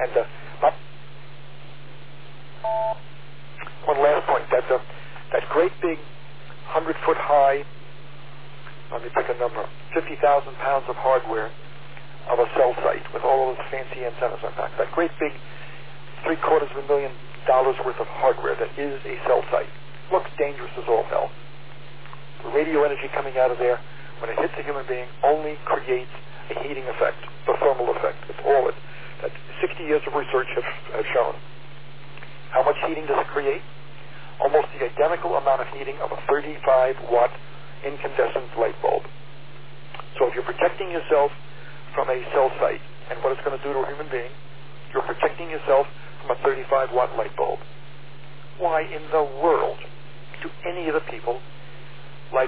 And one last point, that great big 100-foot high, let me pick a number, 50,000 pounds of hardware of a cell site with all of those fancy antennas on back. That great big $750,000 worth of hardware that is a cell site looks dangerous as all hell. The radio energy coming out of there, when it hits a human being, only creates a heating effect, the thermal effect. It's all it. That 60 years of research have shown. How much heating does it create? Almost the identical amount of heating of a 35-watt incandescent light bulb. So if you're protecting yourself from a cell site and what it's going to do to a human being, you're protecting yourself from a 35-watt light bulb. Why in the world do any of the people, like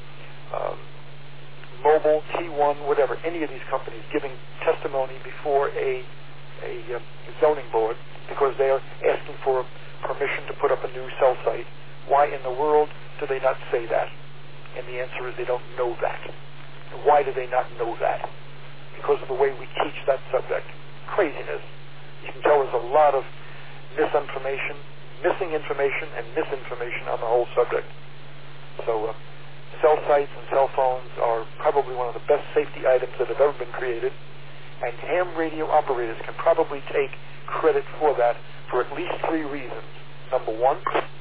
Mobile, T1, whatever, any of these companies giving testimony before a zoning board because they are asking for permission to put up a new cell site, why in the world do they not say that? And the answer is they don't know that. Why do they not know that? Because of the way we teach that subject. Craziness. You can tell there's a lot of misinformation, missing information, and misinformation on the whole subject. So cell sites and cell phones are probably one of the best safety items that have ever been created, and ham radio operators can probably take credit for that for at least 3 reasons. Number one,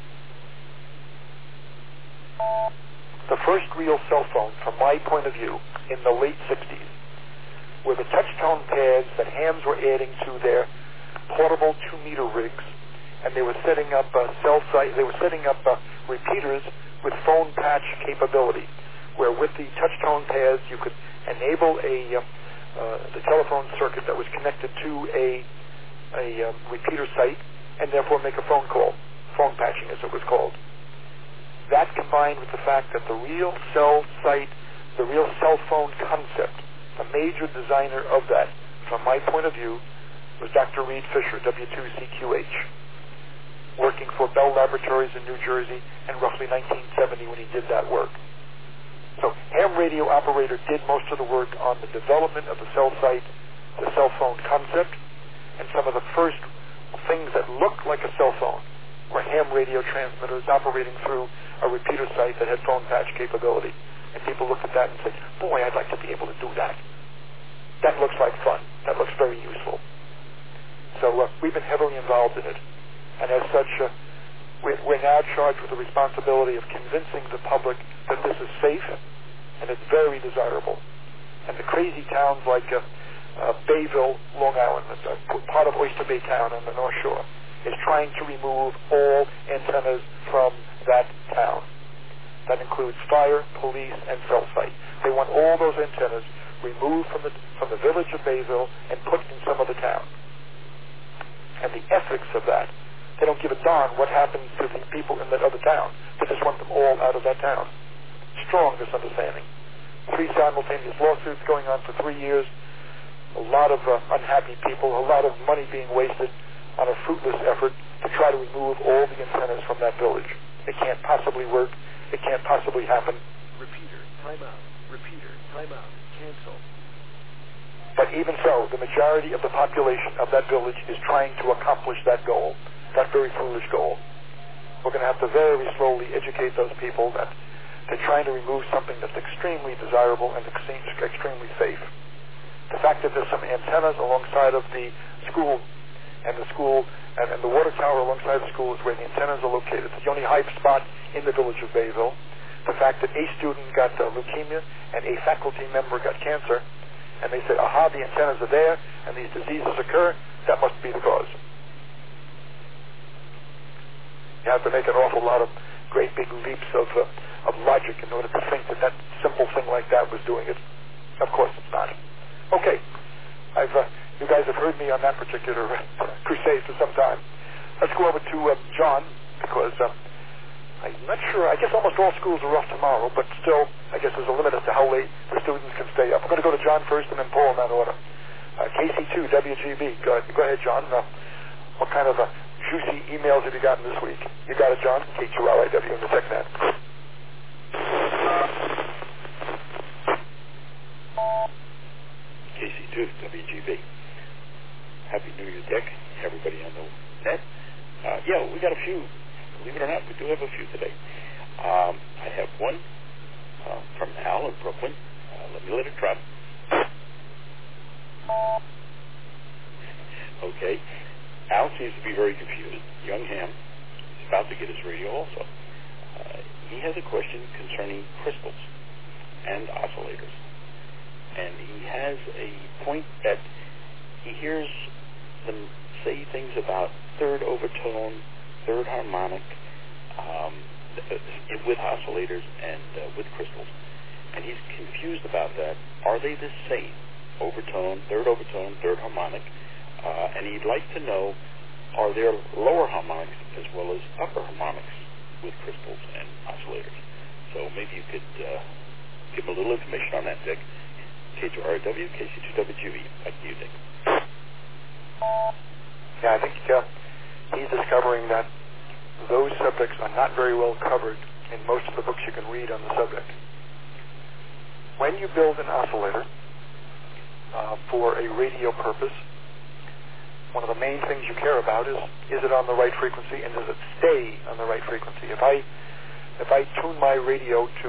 the first real cell phone, from my point of view, in the late 60s, were the touch-tone pads that hams were adding to their portable 2-meter rigs, and they were setting up cell site. They were setting up repeaters with phone patch capability, where with the touch-tone pads you could enable the telephone circuit that was connected to a repeater site, and therefore make a phone call, phone patching as it was called. That combined with the fact that the real cell site, the real cell phone concept, the major designer of that, from my point of view, was Dr. Reed Fisher, W2CQH, working for Bell Laboratories in New Jersey in roughly 1970 when he did that work. So ham radio operator did most of the work on the development of the cell site, the cell phone concept, and some of the first things that looked like a cell phone were ham radio transmitters operating through a repeater site that had phone patch capability. And people looked at that and said, boy, I'd like to be able to do that. That looks like fun. That looks very useful. So we've been heavily involved in it. And as such, we're now charged with the responsibility of convincing the public that this is safe and it's very desirable. And the crazy towns like Bayville, Long Island, that's part of Oyster Bay Town on the North Shore, is trying to remove all antennas from that town. That includes fire, police, and cell site. They want all those antennas removed from the village of Bayville and put in some other town. And the ethics of that, they don't give a darn what happens to the people in that other town. They just want them all out of that town. Strong misunderstanding. 3 simultaneous lawsuits going on for 3 years. A lot of unhappy people, a lot of money being wasted on a fruitless effort to try to remove all the antennas from that village. It can't possibly work. It can't possibly happen. Repeater, timeout. Repeater, timeout. Cancel. But even so, the majority of the population of that village is trying to accomplish that goal, that very foolish goal. We're going to have to very slowly educate those people that they're trying to remove something that's extremely desirable and extremely safe. The fact that there's some antennas alongside of the school, and the water tower alongside the school is where the antennas are located. It's the only high spot in the village of Bayville. The fact that a student got leukemia and a faculty member got cancer, and they said, aha, the antennas are there, and these diseases occur, that must be the cause. You have to make an awful lot of great big leaps of logic in order to think that that simple thing like that was doing it. Of course it's not. Okay, you guys have heard me on that particular crusade for some time. Let's go over to John, because I'm not sure. I guess almost all schools are off tomorrow, but still, I guess there's a limit as to how late the students can stay up. I'm going to go to John first and then Paul in that order. KC2, WGB. Go ahead, John. What kind of juicy emails have you gotten this week? You got it, John? K2LIW in the TechNet. KC2, WGB. Happy New Year, Dick. Everybody on the net. Yeah, we got a few. Believe it or not, we do have a few today. I have one from Al in Brooklyn. Let it drop. Okay. Al seems to be very confused. Young Ham is about to get his radio also. He has a question concerning crystals and oscillators. And he has a point that he hears them say things about third overtone, third harmonic, with oscillators and with crystals. And he's confused about that. Are they the same? Overtone, third harmonic. And he'd like to know, are there lower harmonics as well as upper harmonics with crystals and oscillators? So maybe you could give him a little information on that, Dick. K2RW, KC2WGV. Back to you, Dick. Yeah, I think he's discovering that those subjects are not very well covered in most of the books you can read on the subject. When you build an oscillator for a radio purpose, one of the main things you care about is it on the right frequency and does it stay on the right frequency? If I tune my radio to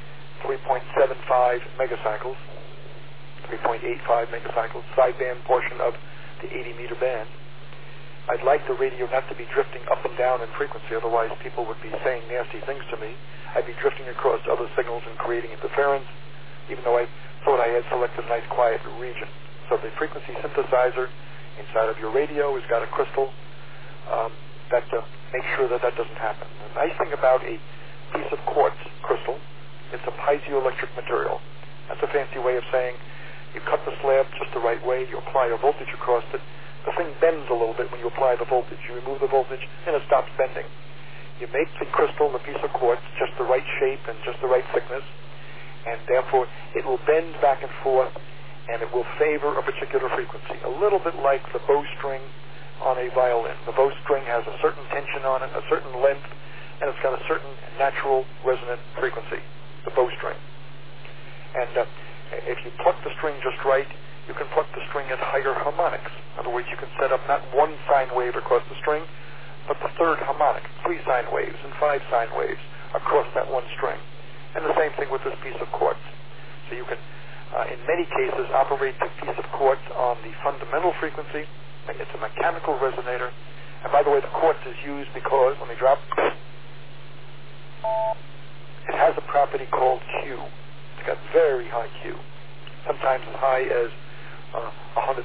3.75 megacycles, 3.85 megacycles, sideband portion of the 80-meter band, I'd like the radio not to be drifting up and down in frequency, otherwise people would be saying nasty things to me. I'd be drifting across other signals and creating interference, even though I thought I had selected a nice quiet region. So the frequency synthesizer inside of your radio has got a crystal that makes sure that doesn't happen. The nice thing about a piece of quartz crystal, it's a piezoelectric material. That's a fancy way of saying you cut the slab just the right way, you apply a voltage across it. The thing bends a little bit when you apply the voltage. You remove the voltage and it stops bending. You make the crystal, the piece of quartz, just the right shape and just the right thickness, and therefore it will bend back and forth and it will favor a particular frequency. A little bit like the bowstring on a violin. The bowstring has a certain tension on it, a certain length, and it's got a certain natural resonant frequency, the bowstring. And if you pluck the string just right, you can pluck the string at higher harmonics. In other words, you can set up not one sine wave across the string, but the third harmonic, 3 sine waves and 5 sine waves across that one string. And the same thing with this piece of quartz. So you can, in many cases, operate the piece of quartz on the fundamental frequency. It's a mechanical resonator. And by the way, the quartz is used because, let me drop, it has a property called Q. It's got very high Q, sometimes as high as 100,000.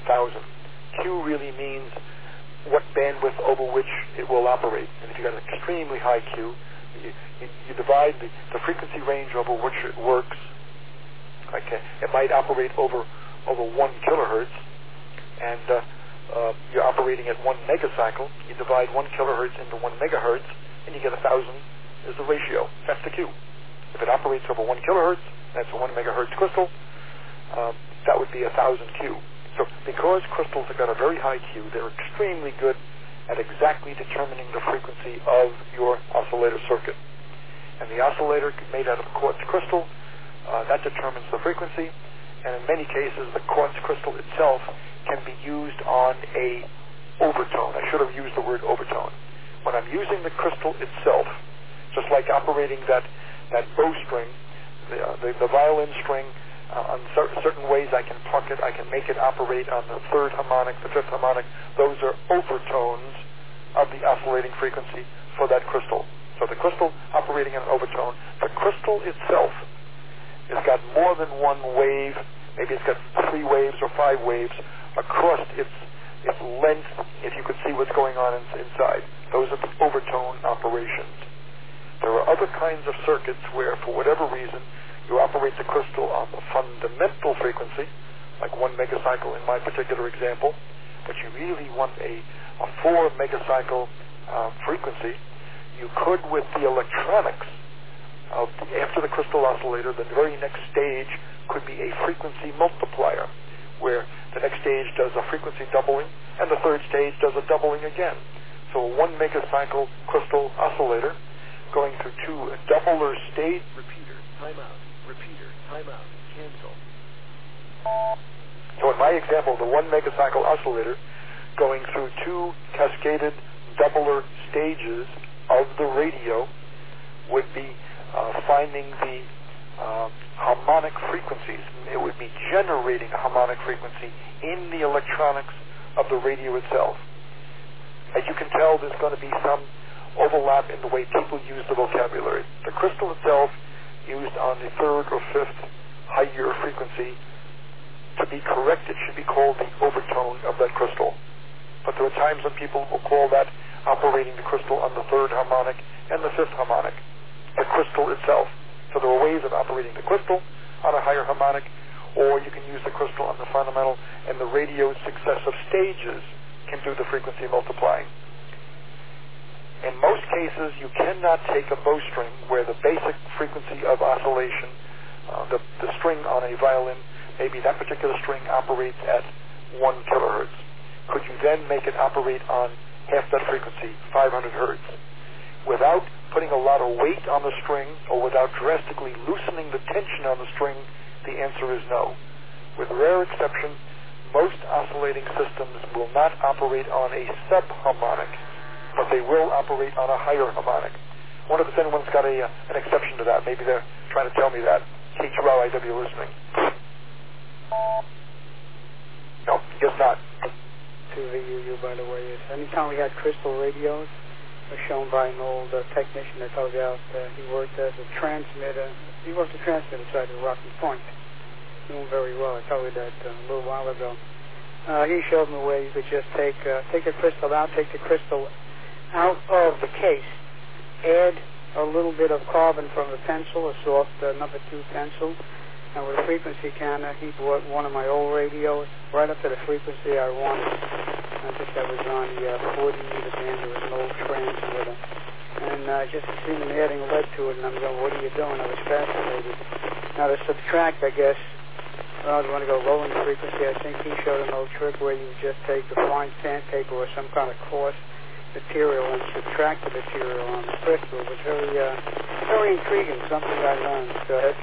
Q really means what bandwidth over which it will operate. And if you've got an extremely high Q, you divide the frequency range over which it works. Okay, it might operate over 1 kilohertz, and you're operating at 1 megacycle. You divide 1 kilohertz into 1 megahertz, and you get 1,000 is the ratio. That's the Q. If it operates over 1 kilohertz, that's a 1 megahertz crystal. That would be 1,000 Q. So because crystals have got a very high Q, they're extremely good at exactly determining the frequency of your oscillator circuit. And the oscillator made out of quartz crystal, that determines the frequency. And in many cases, the quartz crystal itself can be used on a overtone. I should have used the word overtone. When I'm using the crystal itself, just like operating that bowstring, the violin string, on certain ways I can pluck it, I can make it operate on the third harmonic, the fifth harmonic. Those are overtones of the oscillating frequency for that crystal. So the crystal operating in an overtone, the crystal itself has got more than one wave, maybe it's got 3 waves or 5 waves across its length, if you could see what's going on inside. Those are the overtone operations. There are other kinds of circuits where, for whatever reason, you operate the crystal on the fundamental frequency, like 1 megacycle in my particular example, but you really want a 4 megacycle frequency. You could, with the electronics after the crystal oscillator, the very next stage could be a frequency multiplier, where the next stage does a frequency doubling, and the third stage does a doubling again. So a 1 megacycle crystal oscillator going through 2 doubler stage. Repeater, timeout. Repeater, timeout, cancel. So in my example, the 1 megacycle oscillator going through two cascaded doubler stages of the radio would be finding the harmonic frequencies. It would be generating a harmonic frequency in the electronics of the radio itself. As you can tell, there's going to be some overlap in the way people use the vocabulary. The crystal itself, used on the third or fifth higher frequency, to be correct, it should be called the overtone of that crystal. But there are times when people will call that operating the crystal on the third harmonic and the fifth harmonic, the crystal itself. So there are ways of operating the crystal on a higher harmonic, or you can use the crystal on the fundamental, and the radio's successive stages can do the frequency multiplying. In most cases, you cannot take a bowstring where the basic frequency of oscillation, the string on a violin, maybe that particular string operates at 1 kilohertz. Could you then make it operate on half that frequency, 500 hertz? Without putting a lot of weight on the string or without drastically loosening the tension on the string, the answer is no. With rare exception, most oscillating systems will not operate on a subharmonic, but they will operate on a higher harmonic. I wonder if anyone's got an exception to that. Maybe they're trying to tell me that. KQLIW listening. No, guess not. To the UU, by the way, is anytime we had crystal radios, was shown by an old technician that told you out he worked as a transmitter. He worked the transmitter side of Rocky Point. Doing very well. I told you that a little while ago. He showed me where you could just take a crystal out, take the crystal out of the case, add a little bit of carbon from the pencil, a soft number 2 pencil, and with a frequency counter, he bought one of my old radios right up to the frequency I wanted. I think that was on the 40 meter band. There was an old transmitter. And I just seen him adding lead to it, and I'm going, what are you doing? I was fascinated. Now to subtract, I guess, well, I want to go low in the frequency. I think he showed an old trick where you just take a fine sandpaper or some kind of coarse material and subtract the material on the crystal. It was very intriguing, something I learned. Go ahead.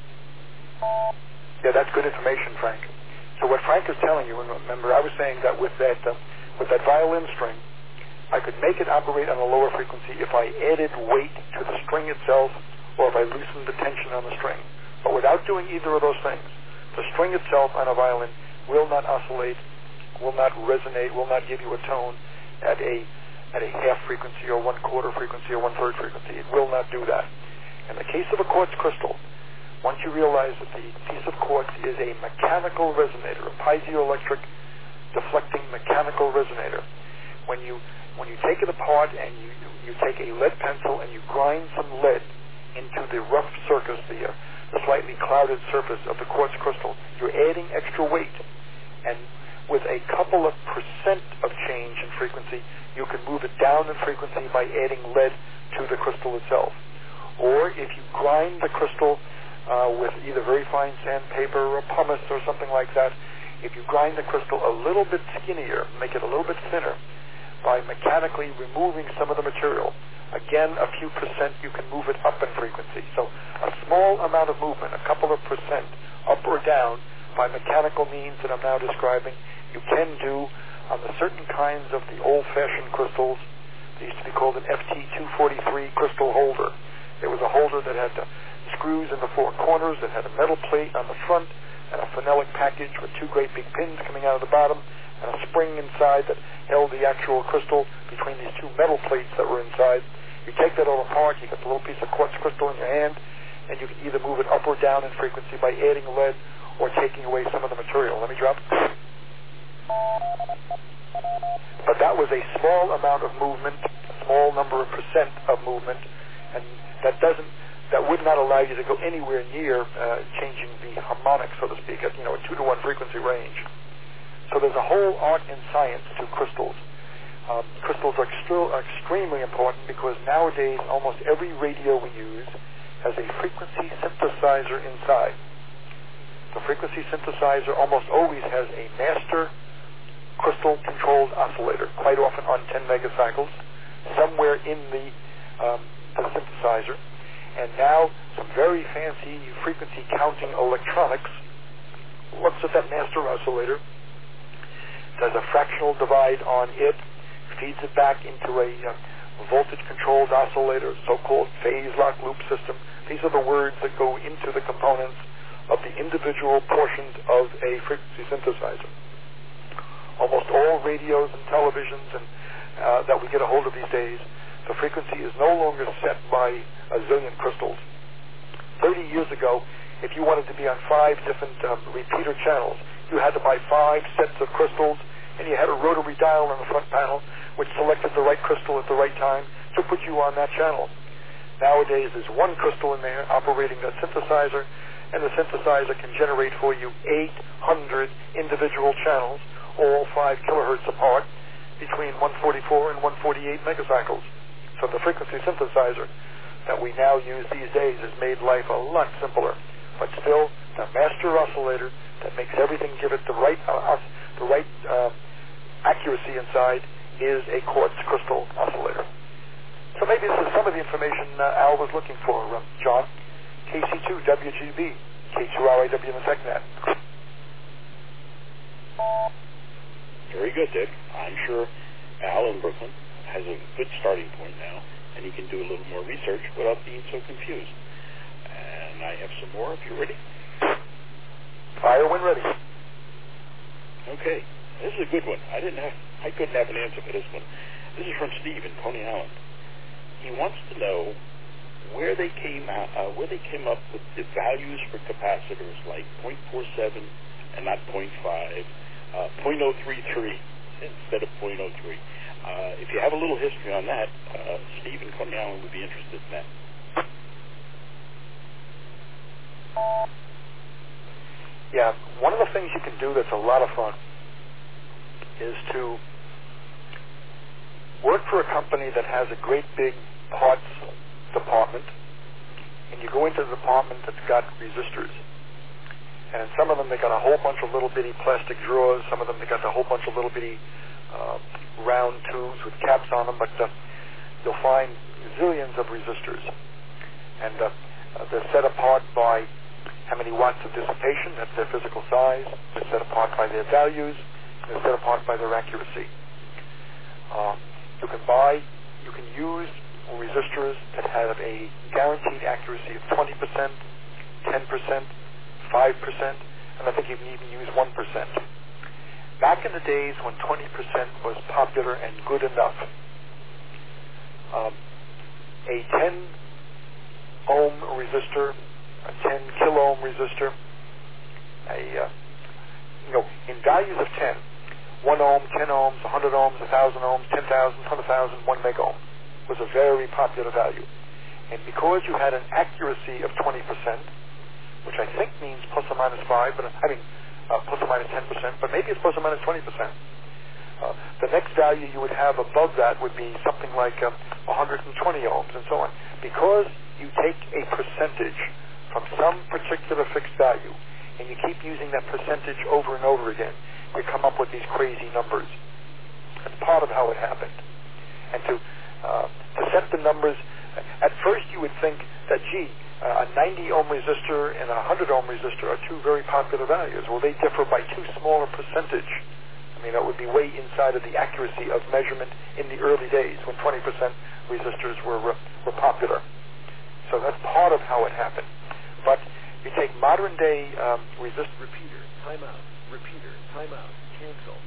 Yeah, that's good information, Frank. So what Frank is telling you, and remember, I was saying that with that violin string, I could make it operate on a lower frequency if I added weight to the string itself or if I loosened the tension on the string. But without doing either of those things, the string itself on a violin will not oscillate, will not resonate, will not give you a tone at a half frequency or 1/4 frequency or 1/3 frequency. It will not do that. In the case of a quartz crystal, once you realize that the piece of quartz is a mechanical resonator, a piezoelectric deflecting mechanical resonator, when you take it apart and you take a lead pencil and you grind some lead into the rough surface, the slightly clouded surface of the quartz crystal, you're adding extra weight. And with a couple of percent of change in frequency, you can move it down in frequency by adding lead to the crystal itself. Or if you grind the crystal with either very fine sandpaper or pumice or something like that, if you grind the crystal a little bit skinnier, make it a little bit thinner, by mechanically removing some of the material, again, a few percent, you can move it up in frequency. So a small amount of movement, a couple of percent, up or down, by mechanical means that I'm now describing, you can do on the certain kinds of the old-fashioned crystals. They used to be called an FT243 crystal holder. It was a holder that had screws in the 4 corners, that had a metal plate on the front, and a phenolic package with 2 great big pins coming out of the bottom, and a spring inside that held the actual crystal between these 2 metal plates that were inside. You take that all apart, you get the little piece of quartz crystal in your hand, and you can either move it up or down in frequency by adding lead or taking away some of the material. Let me drop. But that was a small amount of movement, a small number of percent of movement, and that would not allow you to go anywhere near changing the harmonic, so to speak, at a 2-to-1 frequency range. So there's a whole art and science to crystals. Crystals are extremely important because nowadays almost every radio we use has a frequency synthesizer inside. The frequency synthesizer almost always has a master crystal-controlled oscillator, quite often on 10 megacycles, somewhere in the synthesizer. And now some very fancy frequency counting electronics looks at that master oscillator, does a fractional divide on it, feeds it back into a voltage-controlled oscillator, so-called phase-lock loop system. These are the words that go into the components of the individual portions of a frequency synthesizer. Almost all radios and televisions and that we get a hold of these days, the frequency is no longer set by a zillion crystals. 30 years ago, if you wanted to be on 5 different repeater channels, you had to buy 5 sets of crystals, and you had a rotary dial on the front panel which selected the right crystal at the right time to put you on that channel. Nowadays, there's one crystal in there operating that synthesizer, and the synthesizer can generate for you 800 individual channels, all 5 kilohertz apart, between 144 and 148 megacycles. So the frequency synthesizer that we now use these days has made life a lot simpler. But still, the master oscillator that makes everything give it the right accuracy inside is a quartz crystal oscillator. So maybe this is some of the information Al was looking for, John. KC2 WGB, K2RIW in the SecNet. Very good, Dick. I'm sure Al in Brooklyn has a good starting point now, and he can do a little more research without being so confused. And I have some more if you're ready. Fire when ready. Okay. This is a good one. I couldn't have an answer for this one. This is from Steve in Coney Island. He wants to know where they came up with the values for capacitors like 0.47 and not 0.5, 0.033 instead of 0.03. If you have a little history on that, Steve in Coney Island would be interested in that. Yeah, one of the things you can do that's a lot of fun is to work for a company that has a great big parts department, and you go into the department that's got resistors. And in some of them, they got a whole bunch of little bitty plastic drawers. Some of them, they got a whole bunch of little bitty round tubes with caps on them. But you'll find zillions of resistors. And they're set apart by how many watts of dissipation. That's their physical size. They're set apart by their values. They're set apart by their accuracy. You can use resistors that have a guaranteed accuracy of 20%, 10%, 5%, and I think you can even use 1%. Back in the days when 20% was popular and good enough, a 10 ohm resistor, a 10 kilo ohm resistor, in values of 10, 1 ohm, 10 ohms, 100 ohms, 1,000 ohms, 10,000, 100,000, 1 mega ohm was a very popular value. And because you had an accuracy of 20%, which I think means plus or minus 5, plus or minus 10%, but maybe it's plus or minus 20%. The next value you would have above that would be something like 120 ohms and so on. Because you take a percentage from some particular fixed value, and you keep using that percentage over and over again, you come up with these crazy numbers. That's part of how it happened. And to set the numbers, at first you would think that, a 90 ohm resistor and a 100 ohm resistor are two very popular values. Well, they differ by too small a percentage. I mean, that would be way inside of the accuracy of measurement in the early days when 20% resistors were popular. So that's part of how it happened. But you take modern day Repeater, timeout. Repeater, timeout. Cancel.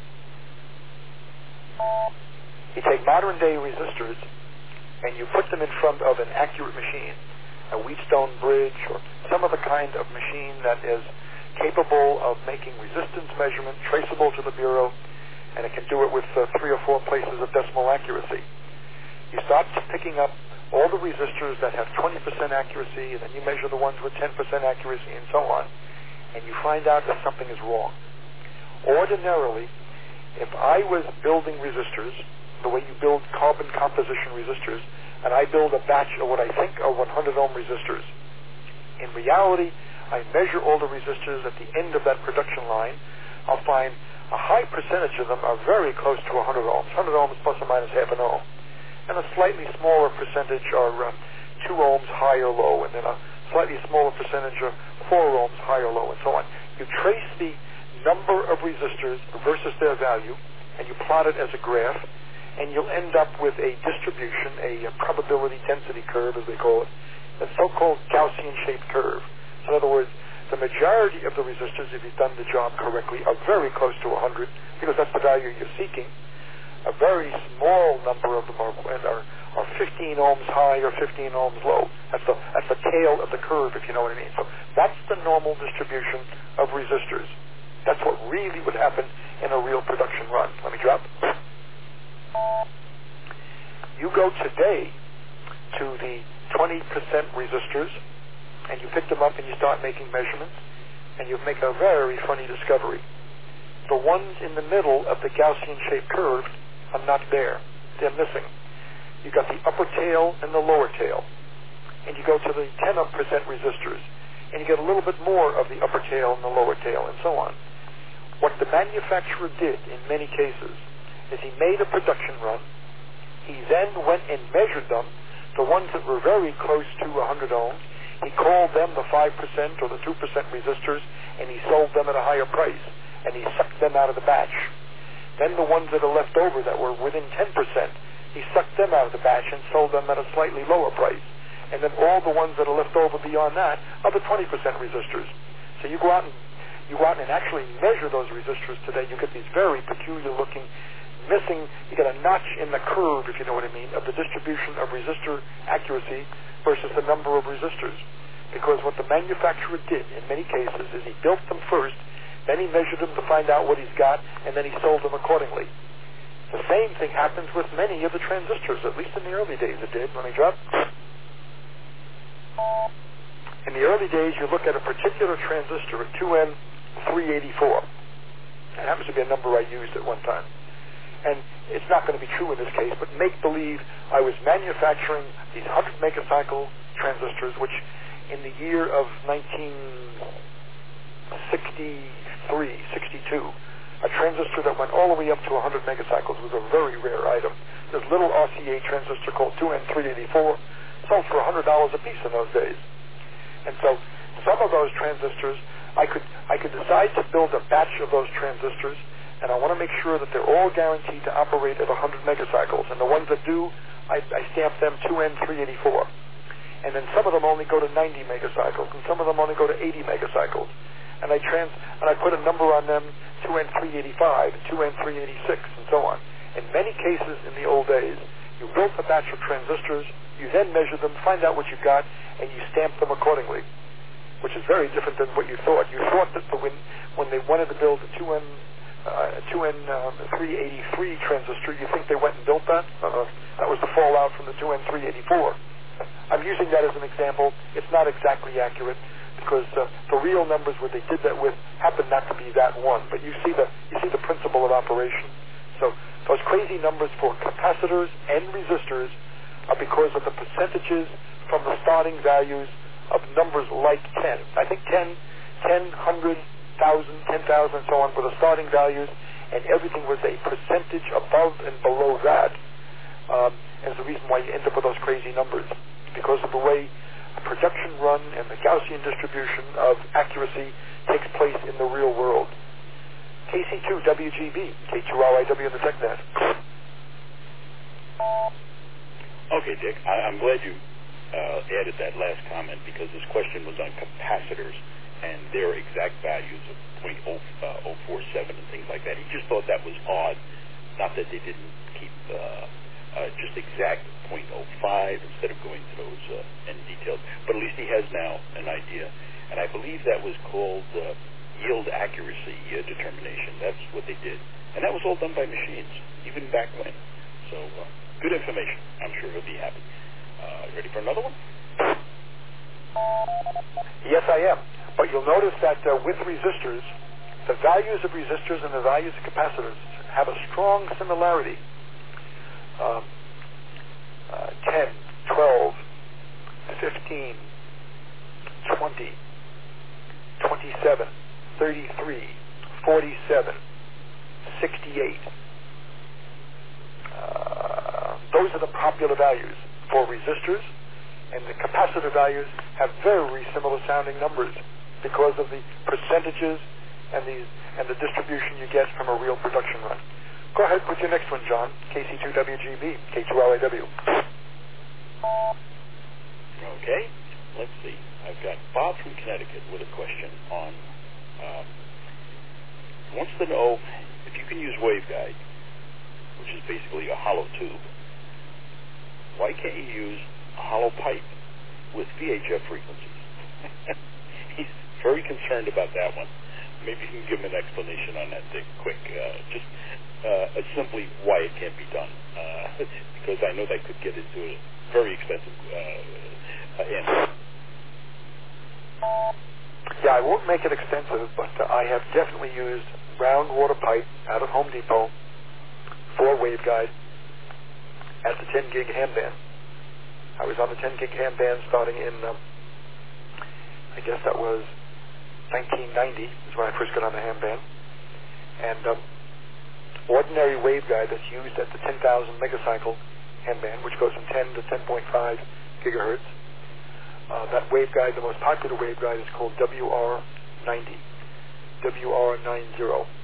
You take modern day resistors and you put them in front of an accurate machine, a Wheatstone bridge or some other kind of machine that is capable of making resistance measurement traceable to the Bureau, and it can do it with 3 or 4 places of decimal accuracy. You start picking up all the resistors that have 20% accuracy, and then you measure the ones with 10% accuracy and so on, and you find out that something is wrong. Ordinarily, if I was building resistors, the way you build carbon composition resistors, and I build a batch of what I think are 100 ohm resistors, in reality, I measure all the resistors at the end of that production line. I'll find a high percentage of them are very close to 100 ohms. 100 ohms plus or minus half an ohm. And a slightly smaller percentage are 2 ohms high or low, and then a slightly smaller percentage are 4 ohms high or low, and so on. You trace the number of resistors versus their value, and you plot it as a graph, and you'll end up with a distribution, a probability density curve, as they call it, a so-called Gaussian-shaped curve. So in other words, the majority of the resistors, if you've done the job correctly, are very close to 100, because that's the value you're seeking. A very small number of them are 15 ohms high or 15 ohms low. That's the tail of the curve, if you know what I mean. So that's the normal distribution of resistors. That's what really would happen in a real production run. Let me drop. You go today to the 20% resistors, and you pick them up and you start making measurements, and you make a very funny discovery. The ones in the middle of the Gaussian-shaped curve are not there. They're missing. You got the upper tail and the lower tail. And you go to the 10% resistors, and you get a little bit more of the upper tail and the lower tail, and so on. What the manufacturer did in many cases is he made a production run. He then went and measured them, the ones that were very close to 100 ohms. He called them the 5% or the 2% resistors, and he sold them at a higher price, and he sucked them out of the batch. Then the ones that are left over that were within 10%, he sucked them out of the batch and sold them at a slightly lower price. And then all the ones that are left over beyond that are the 20% resistors. So you go out and actually measure those resistors today. You get these very peculiar looking missing, you get a notch in the curve, if you know what I mean, of the distribution of resistor accuracy versus the number of resistors. Because what the manufacturer did in many cases is he built them first, then he measured them to find out what he's got, and then he sold them accordingly. The same thing happens with many of the transistors, at least in the early days it did. Let me drop. In the early days, you look at a particular transistor, a 2N384. It happens to be a number I used at one time. And it's not going to be true in this case, but make believe I was manufacturing these 100 megacycle transistors, which in the year of 1963, 62, a transistor that went all the way up to 100 megacycles was a very rare item. This little RCA transistor called 2N384 sold for $100 a piece in those days. And so some of those transistors, I could decide to build a batch of those transistors, and I want to make sure that they're all guaranteed to operate at 100 megacycles. And the ones that do, I stamp them 2N384. And then some of them only go to 90 megacycles, and some of them only go to 80 megacycles. And I put a number on them, 2N385, 2N386, and so on. In many cases in the old days, you built a batch of transistors, you then measure them, find out what you got, and you stamp them accordingly, which is very different than what you thought. You thought that when they wanted to build a 2N383 transistor, you think they went and built that? That was the fallout from the 2N384. I'm using that as an example. It's not exactly accurate, because the real numbers what they did that with happen not to be that one, but you see the principle of operation. So those crazy numbers for capacitors and resistors are because of the percentages from the starting values of numbers like 10. I think 10, 100, 1,000, 10,000, and so on were the starting values, and everything was a percentage above and below that. And it's the reason why you end up with those crazy numbers, because of the way a production run and the Gaussian distribution of accuracy takes place in the real world. KC2WGB, K2RIW in the TechNet. Okay, Dick, I'm glad you added that last comment, because this question was on capacitors and their exact values of 0.047 and things like that. He just thought that was odd, not that they didn't keep just exact 0.05 instead of going to those in details. But at least he has now an idea. And I believe that was called yield accuracy determination. That's what they did. And that was all done by machines, even back when. So good information. I'm sure he'll be happy. Ready for another one? Yes, I am. But you'll notice that with resistors, the values of resistors and the values of capacitors have a strong similarity. 10, 12, 15, 20, 27, 33, 47, 68. Those are the popular values for resistors, and the capacitor values have very similar sounding numbers because of the percentages and the distribution you get from a real production run. Go ahead with your next one, John. KC2WGB, K2LAW. Okay, let's see. I've got Bob from Connecticut with a question on, wants to know if you can use waveguide, which is basically a hollow tube. Why can't you use a hollow pipe with VHF frequencies? He's very concerned about that one. Maybe you can give him an explanation on that, Dick, quick. Just simply why it can't be done. Because I know that could get into a very expensive end. Yeah, I won't make it extensive, but I have definitely used round water pipe out of Home Depot for waveguide at the 10 gig ham band. I was on the 10 gig ham band starting in, I guess that was 1990 is when I first got on the ham band. And ordinary waveguide that's used at the 10,000 megacycle ham band, which goes from 10 to 10.5 gigahertz. That waveguide, the most popular waveguide, is called WR90. WR90.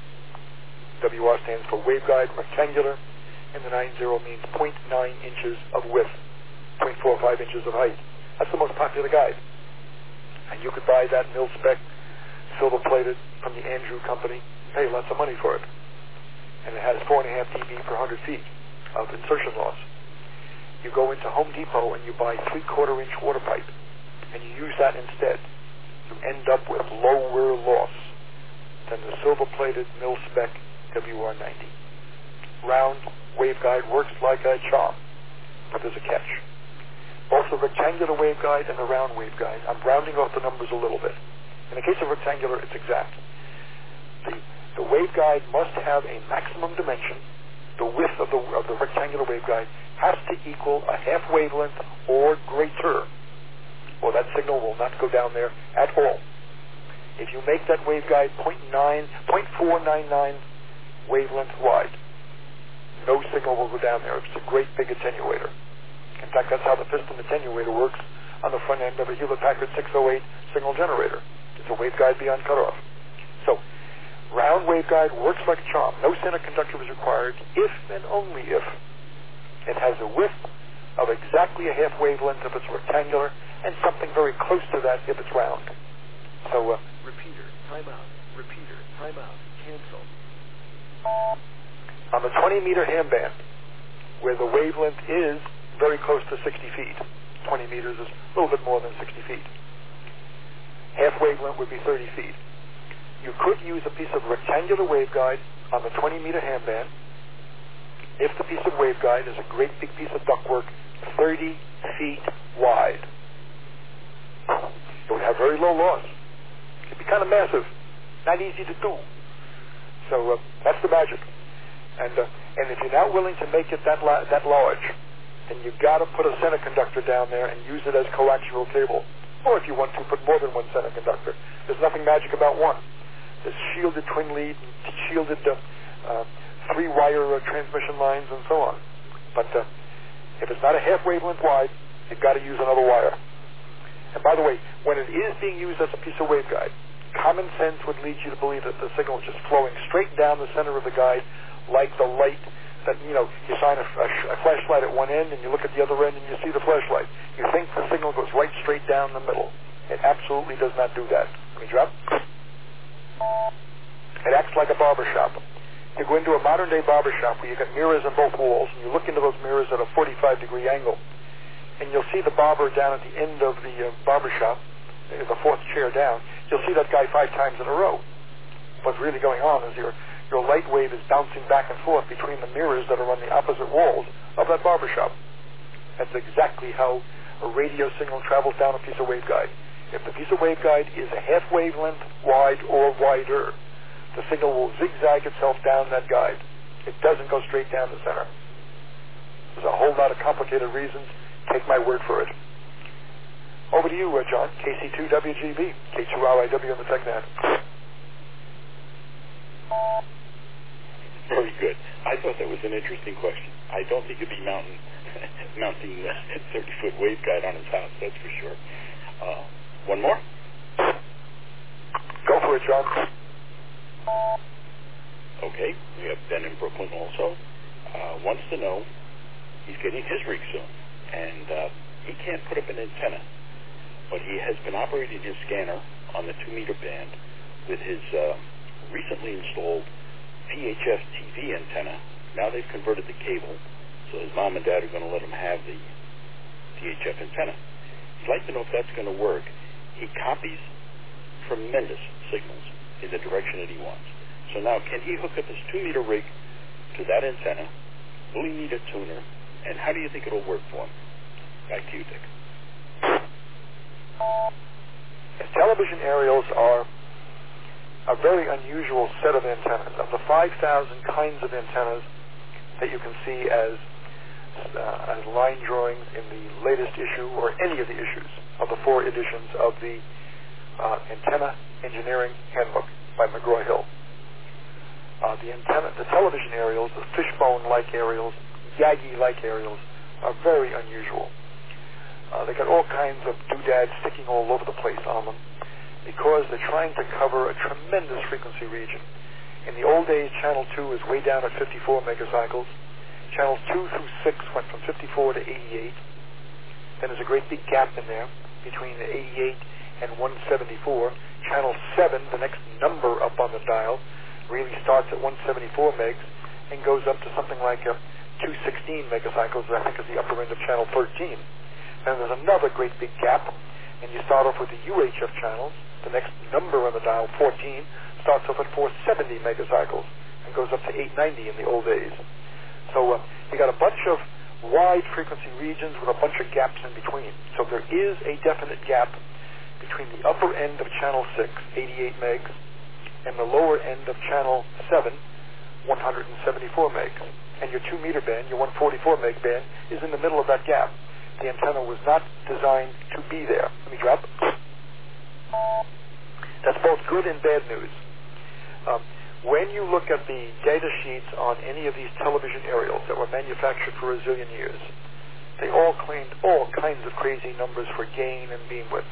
WR stands for waveguide rectangular, and the 90 means 0.9 inches of width, 0.45 inches of height. That's the most popular guide. And you could buy that mil-spec, silver-plated from the Andrew Company, pay lots of money for it. And it has 4.5 dB per 100 feet of insertion loss. You go into Home Depot and you buy 3/4 inch water pipe, and you use that instead. You end up with lower loss than the silver-plated mil-spec WR90. Round waveguide works like a charm, but there's a catch. Both the rectangular waveguide and the round waveguide, I'm rounding off the numbers a little bit. In the case of rectangular, it's exact. The waveguide must have a maximum dimension. The width of the rectangular waveguide has to equal a half wavelength or greater, or that signal will not go down there at all. If you make that waveguide 0.499 wavelength wide, no signal will go down there. It's a great big attenuator. In fact, that's how the piston attenuator works on the front end of a Hewlett-Packard 608 signal generator. It's a waveguide beyond cutoff. So, round waveguide works like a charm. No semiconductor is required if and only if it has a width of exactly a half wavelength if it's rectangular, and something very close to that if it's round. So, Repeater, timeout. Repeater, timeout. Cancel. On the 20-meter ham band, where the wavelength is very close to 60 feet, 20 meters is a little bit more than 60 feet. Half wavelength would be 30 feet. You could use a piece of rectangular waveguide on the 20-meter ham band if the piece of waveguide is a great big piece of ductwork 30 feet wide. It would have very low loss. It would be kind of massive, not easy to do. So that's the magic. And if you're not willing to make it that large, then you've got to put a semiconductor down there and use it as coaxial cable. Or if you want to, put more than one semiconductor. There's nothing magic about one. There's shielded twin lead, shielded three-wire transmission lines, and so on. But if it's not a half wavelength wide, you've got to use another wire. And by the way, when it is being used as a piece of waveguide, common sense would lead you to believe that the signal is just flowing straight down the center of the guide, like the light that, you shine a flashlight at one end and you look at the other end and you see the flashlight. You think the signal goes right straight down the middle. It absolutely does not do that. Let me drop. It acts like a barber shop. You go into a modern-day barber shop where you've got mirrors on both walls, and you look into those mirrors at a 45-degree angle, and you'll see the barber down at the end of the barber shop, the fourth chair down. You'll see that guy 5 times in a row. What's really going on is your light wave is bouncing back and forth between the mirrors that are on the opposite walls of that barber shop. That's exactly how a radio signal travels down a piece of waveguide. If the piece of waveguide is a half wavelength wide or wider, the signal will zigzag itself down that guide. It doesn't go straight down the center. There's a whole lot of complicated reasons. Take my word for it. Over to you, John. KC2WGB, K2LAW on the TechNet. Very good. I thought that was an interesting question. I don't think he'd be mounting 30-foot waveguide on his house, that's for sure. One more? Go for it, John. Okay, we have Ben in Brooklyn also. Wants to know, he's getting his rig soon, and he can't put up an antenna, but he has been operating his scanner on the 2-meter band with his recently installed VHF TV antenna. Now they've converted the cable, so his mom and dad are going to let him have the VHF antenna. He'd like to know if that's going to work. He copies tremendous signals in the direction that he wants. So now, can he hook up his 2-meter rig to that antenna? Will he need a tuner? And how do you think it'll work for him? Back to you, Dick. Television aerials are a very unusual set of antennas. Of the 5,000 kinds of antennas that you can see as line drawings in the latest issue, or any of the issues of the 4 editions of the Antenna Engineering Handbook by McGraw-Hill. The television aerials, the fishbone-like aerials, Yagi-like aerials, are very unusual. They got all kinds of doodads sticking all over the place on them because they're trying to cover a tremendous frequency region. In the old days, Channel 2 was way down at 54 megacycles. Channels 2 through 6 went from 54 to 88. Then there's a great big gap in there between the 88 and 174. Channel 7, the next number up on the dial, really starts at 174 megs and goes up to something like 216 megacycles, that I think is the upper end of Channel 13. And there's another great big gap, and you start off with the UHF channels. The next number on the dial, 14, starts off at 470 megacycles and goes up to 890 in the old days. So you got a bunch of wide frequency regions with a bunch of gaps in between. So there is a definite gap between the upper end of Channel 6, 88 megs, and the lower end of Channel 7, 174 megs. And your 2-meter band, your 144 meg band, is in the middle of that gap. The antenna was not designed to be there. Let me drop. That's both good and bad news. When you look at the data sheets on any of these television aerials that were manufactured for a zillion years, they all claimed all kinds of crazy numbers for gain and beam width.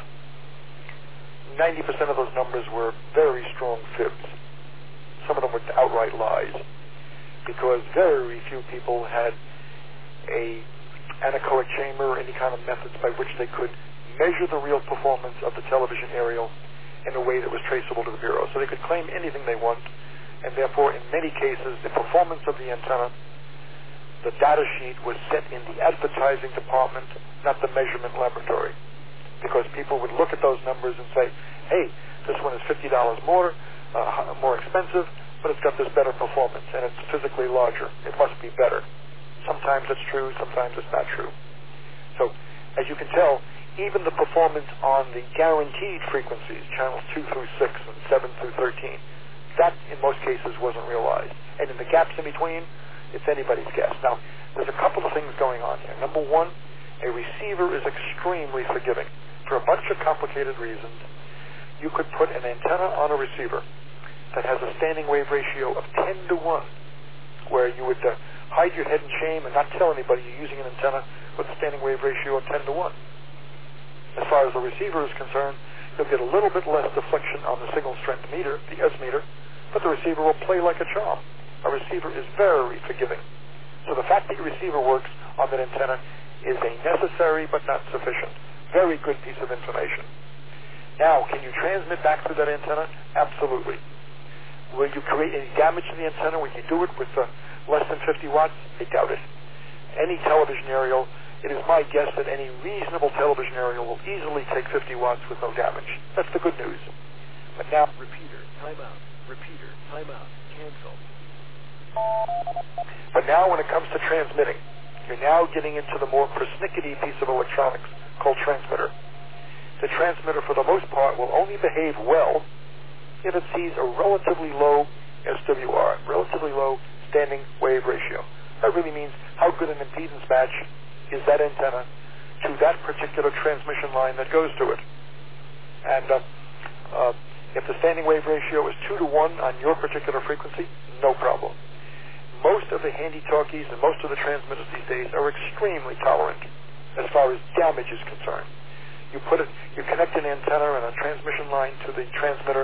90% of those numbers were very strong fibs. Some of them were outright lies, because very few people had a anechoic chamber or any kind of methods by which they could measure the real performance of the television aerial in a way that was traceable to the Bureau. So they could claim anything they want, and therefore in many cases the performance of the antenna, the data sheet was set in the advertising department, not the measurement laboratory. Because people would look at those numbers and say, hey, this one is $50 more expensive, but it's got this better performance, and it's physically larger. It must be better. Sometimes it's true, sometimes it's not true. So, as you can tell, even the performance on the guaranteed frequencies, channels 2 through 6 and 7 through 13, that in most cases wasn't realized. And in the gaps in between, it's anybody's guess. Now, there's a couple of things going on here. Number one, a receiver is extremely forgiving. For a bunch of complicated reasons, you could put an antenna on a receiver that has a standing wave ratio of 10 to 1, where you would hide your head in shame and not tell anybody you're using an antenna with a standing wave ratio of 10 to 1. As far as the receiver is concerned, you'll get a little bit less deflection on the signal strength meter, the S meter, but the receiver will play like a charm. A receiver is very forgiving. So the fact that your receiver works on that antenna is a necessary but not sufficient. Very good piece of information. Now, can you transmit back through that antenna? Absolutely. Will you create any damage to the antenna when you do it with less than 50 watts? I doubt it. Any television aerial, it is my guess that any reasonable television aerial will easily take 50 watts with no damage. That's the good news. But now... Repeater, timeout. Repeater, timeout. Cancel. But now when it comes to transmitting, you're now getting into the more persnickety piece of electronics called transmitter. The transmitter, for the most part, will only behave well if it sees a relatively low SWR, relatively low standing wave ratio. That really means how good an impedance match is that antenna to that particular transmission line that goes to it. And if the standing wave ratio is 2 to 1 on your particular frequency, no problem. Most of the handy-talkies and most of the transmitters these days are extremely tolerant as far as damage is concerned. You connect an antenna and a transmission line to the transmitter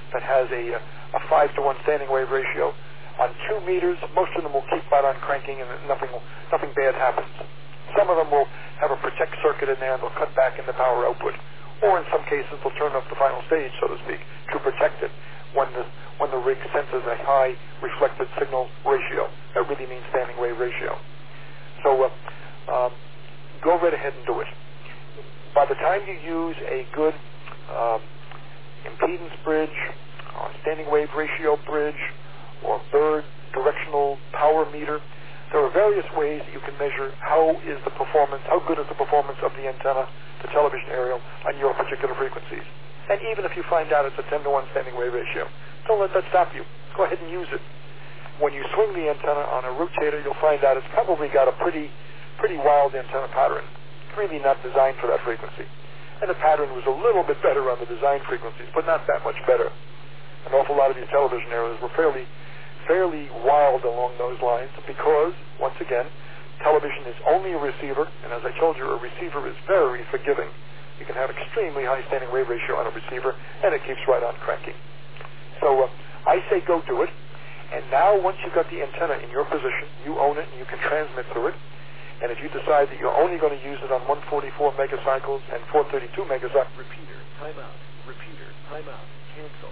that has a 5-to-1 standing wave ratio. On 2 meters, most of them will keep right on cranking and nothing bad happens. Some of them will have a protect circuit in there and they'll cut back in the power output. Or in some cases, they'll turn off the final stage, so to speak, to protect it when the rig senses a high reflected signal ratio. That really means standing wave ratio. So go right ahead and do it. By the time you use a good impedance bridge, or standing wave ratio bridge, or Bird directional power meter, there are various ways that you can measure how good is the performance of the antenna, the television aerial, on your particular frequencies. And even if you find out it's a 10-to-1 standing wave ratio, don't let that stop you. Go ahead and use it. When you swing the antenna on a rotator, you'll find out it's probably got a pretty wild antenna pattern. It's really not designed for that frequency. And the pattern was a little bit better on the design frequencies, but not that much better. An awful lot of these television aerials were fairly wild along those lines because, once again, television is only a receiver, and as I told you, a receiver is very forgiving. You can have extremely high standing wave ratio on a receiver, and it keeps right on cranking. So I say go do it. And now, once you've got the antenna in your position, you own it and you can transmit through it. And if you decide that you're only going to use it on 144 megacycles and 432 megacycles, repeater, timeout, repeater, timeout, cancel.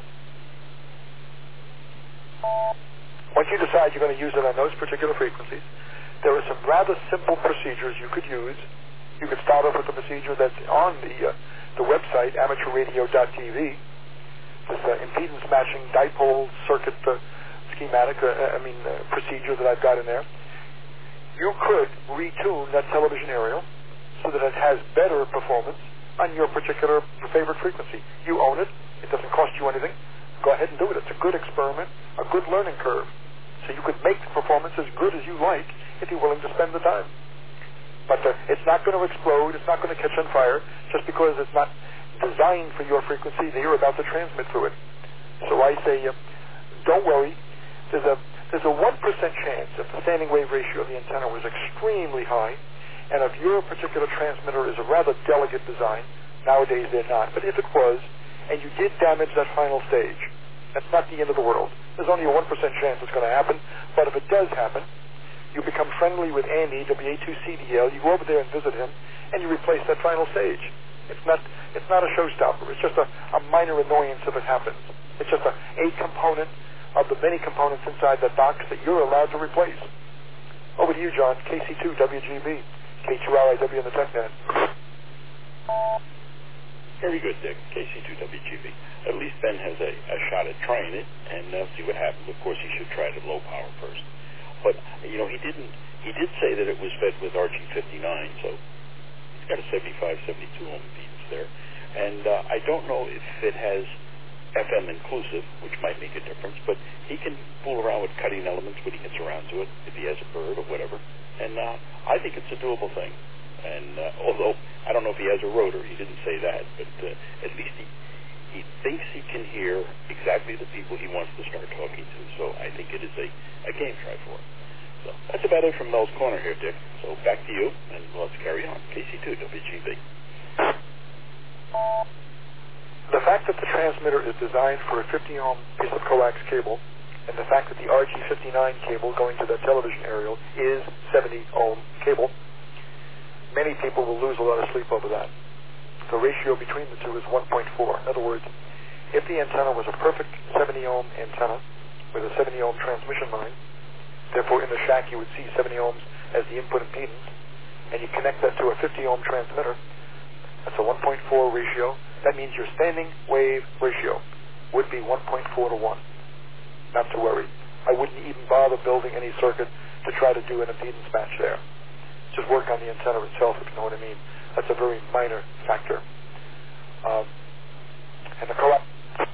Once you decide you're going to use it on those particular frequencies, there are some rather simple procedures you could use. You could start off with the procedure that's on the website, amateurradio.tv, this impedance matching dipole circuit schematic, procedure that I've got in there. You could retune that television aerial so that it has better performance on your particular favorite frequency. You own it. It doesn't cost you anything. Go ahead and do it. It's a good experiment, a good learning curve. So you could make the performance as good as you like if you're willing to spend the time. But it's not going to explode. It's not going to catch on fire just because it's not designed for your frequency that you're about to transmit through it. So I say, don't worry. There's a 1% chance if the standing wave ratio of the antenna was extremely high, and if your particular transmitter is a rather delicate design, nowadays they're not, but if it was, and you did damage that final stage, that's not the end of the world. There's only a 1% chance it's going to happen, but if it does happen, you become friendly with Andy, WA2CDL, you go over there and visit him, and you replace that final stage. It's not a showstopper. It's just a minor annoyance if it happens. It's just a component of the many components inside the box that you're allowed to replace. Over to you, John. KC2WGB, K2RIW in the TechNet. Very good, Dick. KC2WGB. At least Ben has a shot at trying it and see what happens. Of course, he should try it at low power first. But he did say that it was fed with RG59, so it's got a 75, 72 ohm impedance there. And I don't know if it has FM inclusive, which might make a difference, but he can fool around with cutting elements when he gets around to it, if he has a bird or whatever. And I think it's a doable thing. And although I don't know if he has a rotor, he didn't say that, but at least he thinks he can hear exactly the people he wants to start talking to. So I think it is a game try for him. So that's about it from Mel's Corner here, Dick. So back to you, and let's carry on. KC2WGB. The fact that the transmitter is designed for a 50-ohm piece of coax cable, and the fact that the RG59 cable going to the television aerial is 70-ohm cable, many people will lose a lot of sleep over that. The ratio between the two is 1.4. In other words, if the antenna was a perfect 70-ohm antenna with a 70-ohm transmission line, therefore in the shack you would see 70 ohms as the input impedance, and you connect that to a 50-ohm transmitter, that's a 1.4 ratio. That means your standing wave ratio would be 1.4 to 1. Not to worry. I wouldn't even bother building any circuit to try to do an impedance match there. Just work on the antenna itself, if you know what I mean. That's a very minor factor. And the coax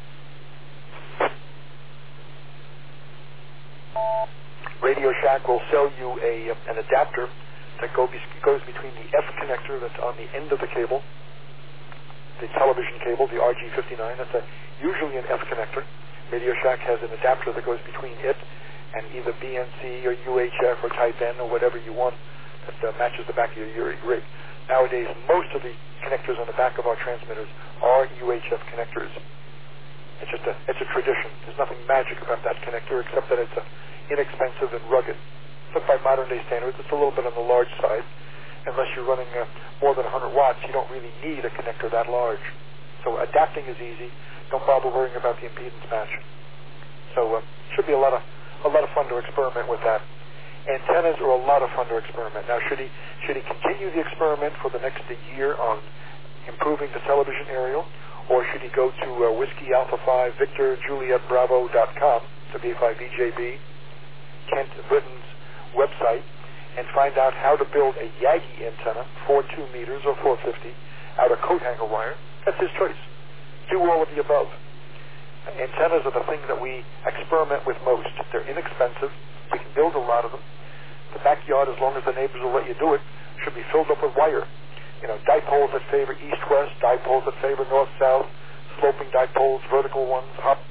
Radio Shack will sell you an adapter that goes between the F connector that's on the end of the cable, the television cable, the RG59. That's usually an F connector. Radio Shack has an adapter that goes between it and either BNC or UHF or Type N or whatever you want that matches the back of your rig. Nowadays, most of the connectors on the back of our transmitters are UHF connectors. It's a tradition. There's nothing magic about that connector except that it's inexpensive and rugged. But by modern day standards, it's a little bit on the large side. Unless you're running more than 100 watts, you don't really need a connector that large. So adapting is easy. Don't bother worrying about the impedance match. So should be a lot of fun to experiment with that. Antennas are a lot of fun to experiment. Now, should he continue the experiment for the next year on improving the television aerial, or should he go to Whiskey Alpha 5 Victor Juliet Bravo.com, W5BJB, Kent Britain's website, and find out how to build a Yagi antenna, 4.2 meters or 450, out of coat hanger wire? That's his choice. Do all of the above. Antennas are the thing that we experiment with most. They're inexpensive. We can build a lot of them. The backyard, as long as the neighbors will let you do it, should be filled up with wire. Dipoles that favor east-west, dipoles that favor north-south, sloping dipoles, vertical ones,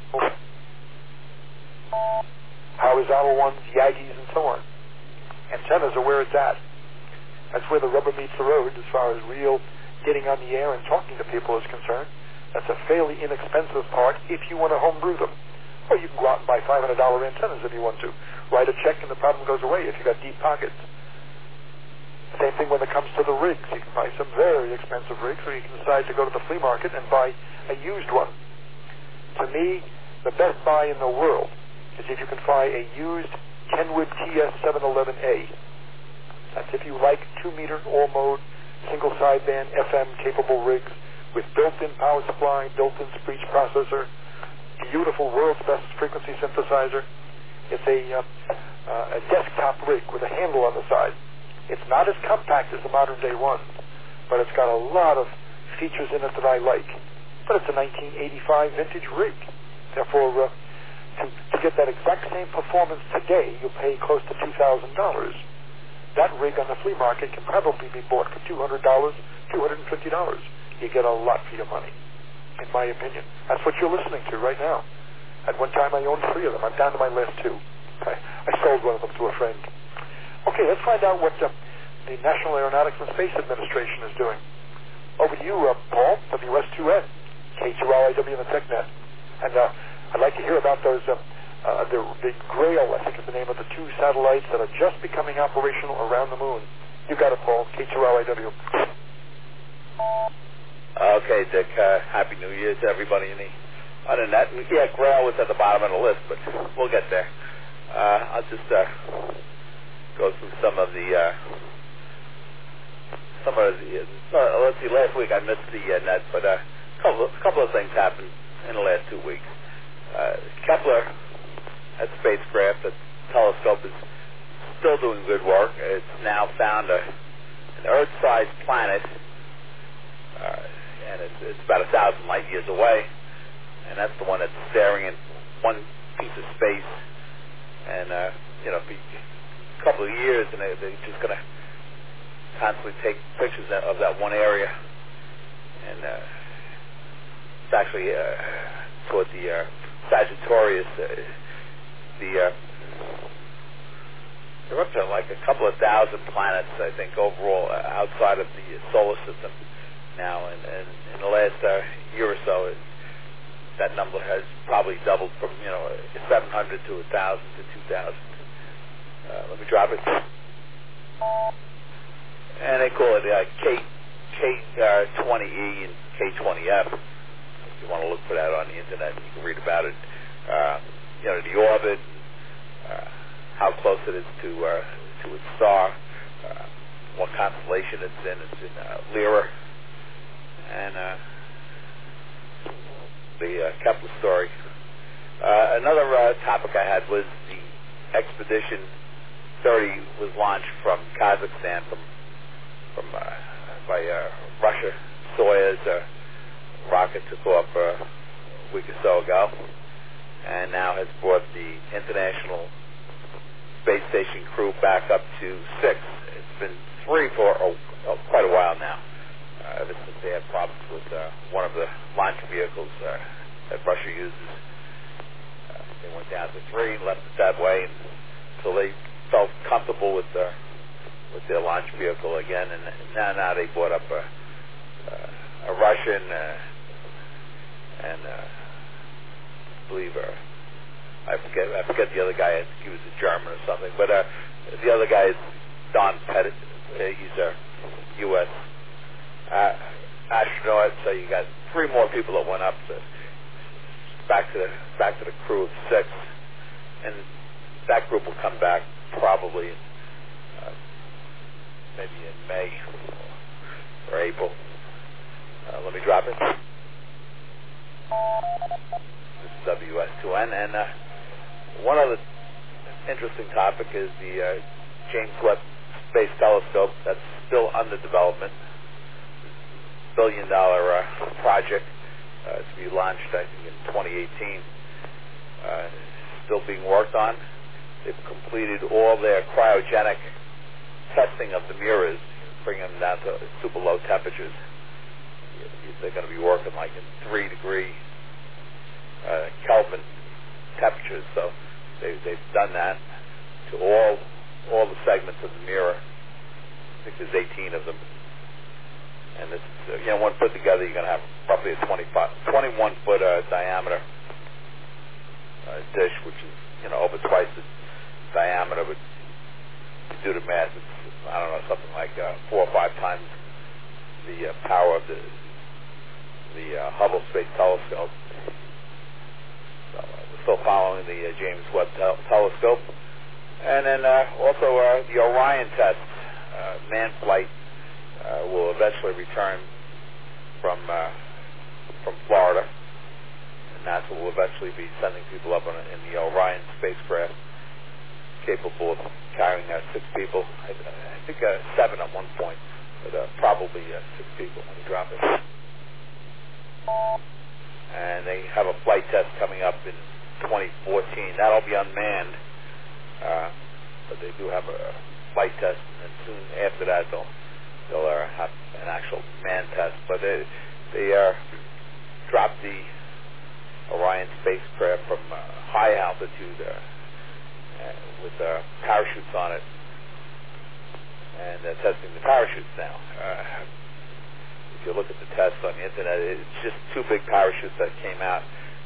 horizontal ones, Yagis, and so on. Antennas are where it's at. That's where the rubber meets the road as far as real getting on the air and talking to people is concerned. That's a fairly inexpensive part if you want to homebrew them. Or you can go out and buy $500 antennas if you want to. Write a check and the problem goes away if you got deep pockets. Same thing when it comes to the rigs. You can buy some very expensive rigs, or you can decide to go to the flea market and buy a used one. To me, the best buy in the world is if you can buy a used Kenwood TS711A. That's if you like 2-meter all-mode, single sideband FM capable rigs with built-in power supply, built-in speech processor, beautiful world's best frequency synthesizer. It's a desktop rig with a handle on the side. It's not as compact as the modern-day ones, but it's got a lot of features in it that I like. But it's a 1985 vintage rig. Therefore, to get that exact same performance today, you'll pay close to $2,000. That rig on the flea market can probably be bought for $200, $250. You get a lot for your money, in my opinion. That's what you're listening to right now. At one time, I owned 3 of them. I'm down to my last 2. I sold one of them to a friend. Okay, let's find out what the National Aeronautics and Space Administration is doing. Over to you, Paul, WS2N, K2RIW and the TechNet. And I'd like to hear about those, the Grail, I think is the name of the 2 satellites that are just becoming operational around the moon. You got it, Paul, K2RIW. Okay, Dick, Happy New Year to everybody in the internet. Yeah, Grail was at the bottom of the list, but we'll get there. I'll just go through some of the let's see, last week I missed the net, but a couple of things happened in the last 2 weeks. Kepler, that spacecraft, that telescope, is still doing good work. It's now found an Earth-sized planet, and it's about 1,000 light years away, and that's the one that's staring at one piece of space, and a couple of years, and they're just going to constantly take pictures of that one area, and it's actually toward the Sagittarius. They're up to like a couple of thousand planets, I think, overall outside of the solar system now, and in the last year or so, that number has probably doubled from 700 to 1,000 to 2,000. Let me drop it. And they call it K20E and K20F. If you want to look for that on the internet, you can read about it. The orbit, how close it is to its star, what constellation it's in. It's in Lyra. And the Kepler story. Another topic I had was the Expedition 30 was launched from Kazakhstan by Russia. Soyuz rocket took off a week or so ago, and now has brought the International Space Station crew back up to 6. It's been 3 for quite a while now, ever since they had problems with one of the launch vehicles that Russia uses. They went down to 3 and left it that way until they felt comfortable with their launch vehicle again, and now they brought up a Russian and believe, I forget the other guy. I think he was a German or something. But the other guy is Don Pettit. He's a U.S. astronaut. So you got 3 more people that went up back to the crew of 6, and that group will come back probably maybe in May or April. Let me drop it. This is WS2N, and one other interesting topic is the James Webb Space Telescope. That's still under development. $1 billion project to be launched, I think, in 2018. Still being worked on. They've completed all their cryogenic testing of the mirrors, bringing them down to super low temperatures. They're going to be working like in 3-degree Kelvin temperatures. So they've done that to all the segments of the mirror. I think there's 18 of them. And this, when put together, you're going to have roughly a 21-foot diameter dish, which is over twice the diameter. But due to mass, it's, I don't know, something like 4 or 5 times the power of the Hubble Space Telescope. So we're still following the James Webb Telescope. And then also the Orion test, manned flight, will eventually return from Florida. And NASA will eventually be sending people up in the Orion spacecraft, capable of carrying 6 people. I think 7 at one point, but probably 6 people when you drop it. And they have a flight test coming up in 2014. That'll be unmanned, but they do have a flight test, and soon after that they'll have an actual manned test. But they dropped the Orion spacecraft from high altitude with parachutes on it, and they're testing the parachutes now. If you look at the tests on the internet, it's just 2 big parachutes that came out.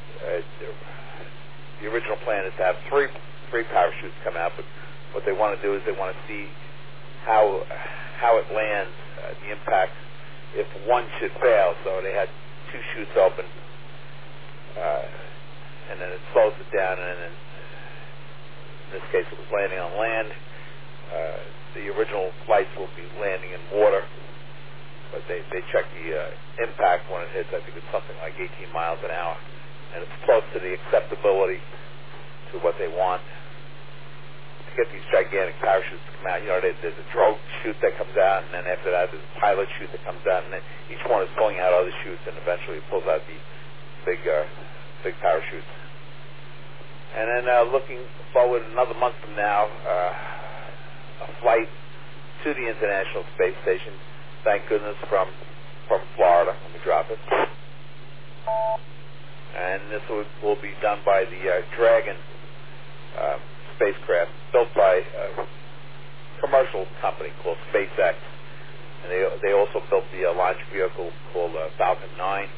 The original plan is to have three parachutes come out, but what they want to do is they want to see how it lands, the impact, if one should fail. So they had 2 chutes open, and then it slows it down, and then in this case it was landing on land. The original flights will be landing in water, but they check the impact when it hits. I think it's something like 18 miles an hour, and it's close to the acceptability to what they want. To get these gigantic parachutes to come out, there's a drogue chute that comes out, and then after that there's a pilot chute that comes out, and then each one is pulling out other chutes, and eventually it pulls out the big parachutes. And then looking forward another month from now, a flight to the International Space Station, thank goodness, from Florida. Let me drop it. And this will be done by the Dragon spacecraft, built by a commercial company called SpaceX. And they also built the launch vehicle called Falcon 9.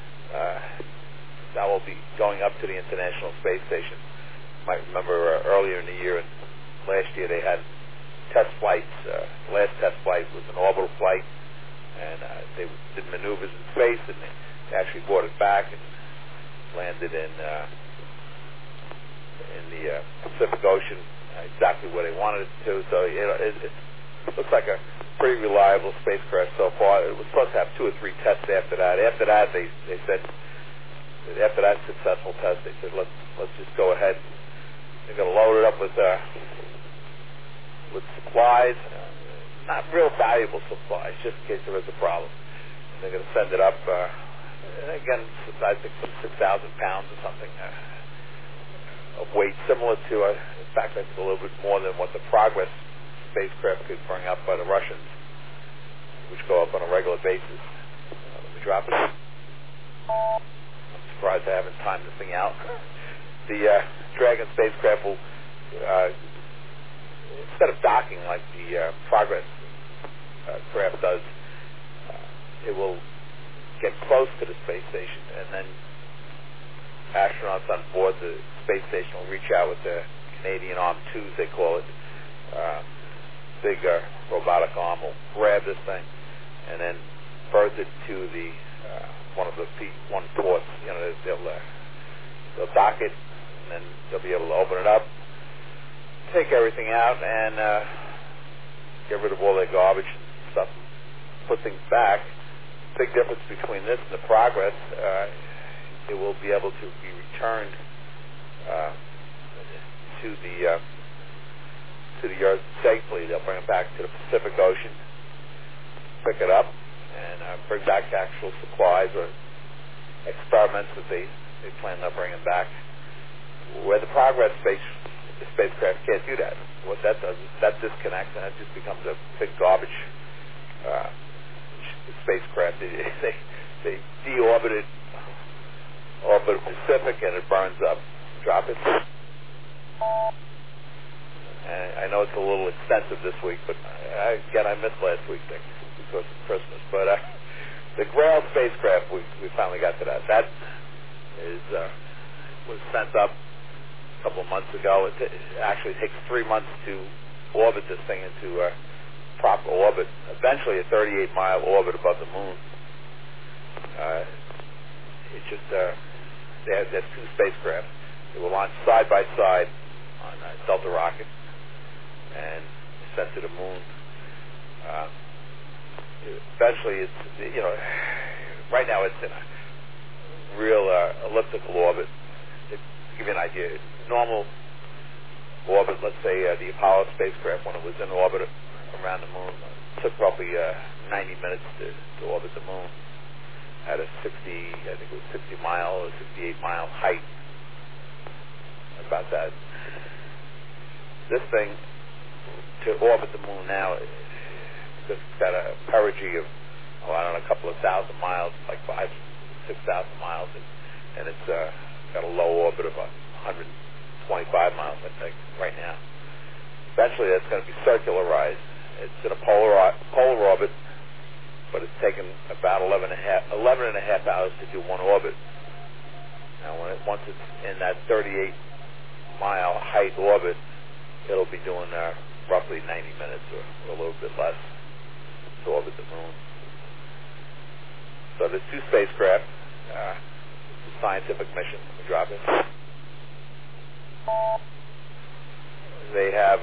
That will be going up to the International Space Station. You might remember earlier in the year, last year, they had test flights. The last test flight was an orbital flight, and they did maneuvers in space, and they actually brought it back and landed in the Pacific Ocean, exactly where they wanted it to. So it looks like a pretty reliable spacecraft so far. It was supposed to have 2 or 3 tests after that. After that, they said, after that successful test, they said, let's just go ahead. They're going to load it up with supplies, not real valuable supplies, just in case there is a problem. And they're going to send it up, again, I think some 6,000 pounds or something of weight, similar to, in fact, I think a little bit more than what the Progress spacecraft could bring up by the Russians, which go up on a regular basis. Let me drop it. I'm surprised I haven't timed this thing out. The Dragon spacecraft will, instead of docking like the Progress craft does, it will get close to the space station and then astronauts on board the space station will reach out with the Canadian Arm 2s, they call it. Big robotic arm will grab this thing and then berth it to the one of the P1 ports. They'll dock it, and then they'll be able to open it up, take everything out, and get rid of all their garbage and stuff, put things back. Big difference between this and the Progress. It will be able to be returned to the Earth safely. They'll bring it back to the Pacific Ocean, pick it up, and bring back actual supplies or experiments that they plan on bringing back. Where the Progress spacecraft can't do that. What that does is that disconnects, and it just becomes a big garbage spacecraft. They deorbit it, orbit Pacific, and it burns up. Drop it. And I know it's a little extensive this week, but again, I missed last week because of Christmas. But the Grail spacecraft, we finally got to that. That was sent up a couple of months ago. It actually takes 3 months to orbit this thing into proper orbit. Eventually, a 38-mile orbit above the moon. There's two spacecraft. They were launched side by side on a Delta rocket and sent to the moon. Eventually, right now it's in a real elliptical orbit. To give you an idea, normal orbit, let's say the Apollo spacecraft, when it was in orbit around the moon, took roughly 90 minutes to orbit the moon at a 60-mile or 68-mile height. About that. This thing, to orbit the moon now, it's got a perigee of, a couple of thousand miles, like 5,000-6,000 miles, and it's got a low orbit of 125 miles, I think, right now. Eventually, that's going to be circularized. It's in a polar orbit, but it's taken about 11 and a half hours to do one orbit. Now, once it's in that 38-mile height orbit, it'll be doing roughly 90 minutes or a little bit less to orbit the moon. So there's two spacecraft. It's a scientific mission. We drop it. They have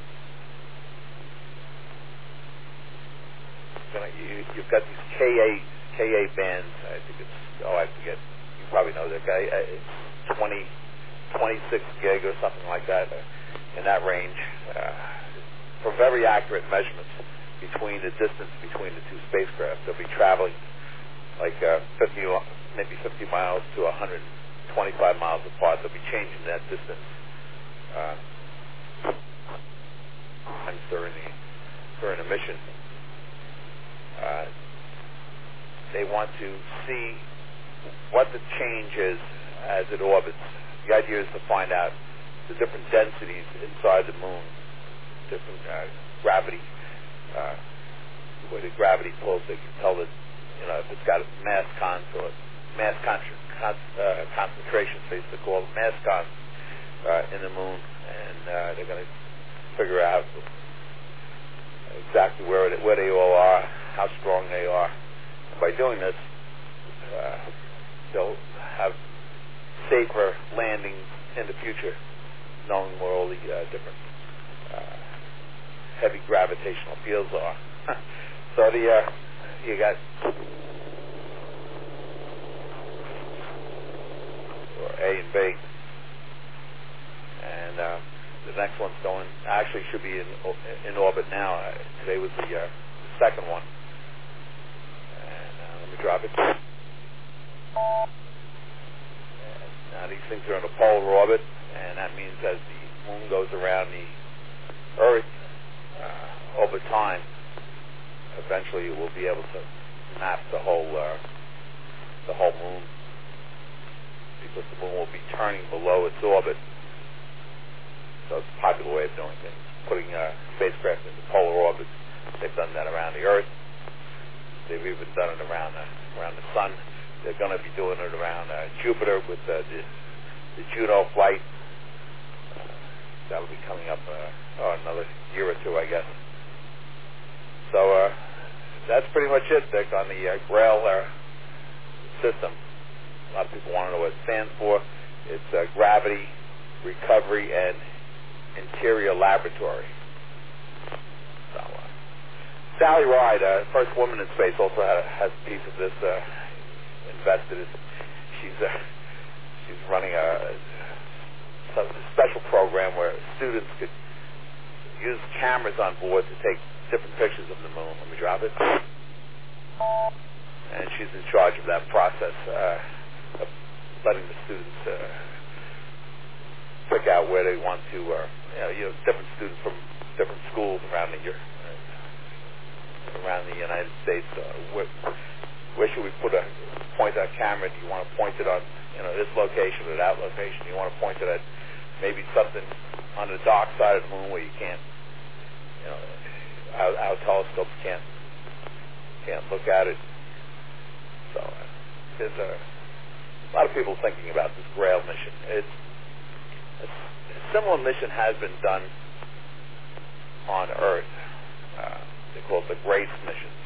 you've got these Ka bands. I think it's I forget. You probably know that guy. It's 26 gig or something like that, in that range. For very accurate measurements between the distance between the two spacecraft, they'll be traveling like 50 miles to 125 miles apart. They'll be changing that distance during the mission. They want to see what the change is as it orbits. The idea is to find out the different densities inside the moon, different gravity, where the gravity pulls. They can tell that, if it's got mass cons or mass concentration space, they call it mass cons in the moon, and they're going to figure out exactly where they all are, how strong they are. And by doing this, they'll have safer landings in the future, knowing where all the different heavy gravitational fields are. So you got A and B, and the next one's actually should be in orbit now. Today was the second one. And let me drop it. Now these things are in a polar orbit, and that means as the moon goes around the Earth over time, eventually you will be able to map the whole moon, because the moon will be turning below its orbit. So it's a popular way of doing things, putting spacecraft into polar orbits. They've done that around the Earth. They've even done it around the sun. they're going to be doing it around Jupiter with the Juno flight. That'll be coming up another year or two, I guess. So that's pretty much it, Dick, on the GRAIL system. A lot of people want to know what it stands for. It's Gravity, Recovery, and Interior Laboratory. So, Sally Ride, first woman in space, also has a piece of this invested. She's running a special program where students could use cameras on board to take different pictures of the moon. Let me drop it. And she's in charge of that process, of letting the students pick out where they want to, different students from different schools around the United States. Where should we point our camera? Do you want to point it on, this location or that location? Do you want to point it at maybe something on the dark side of the moon where you can't, our telescopes can't look at it. So there's a lot of people thinking about this GRAIL mission. A similar mission has been done on Earth. They call it the GRACE missions.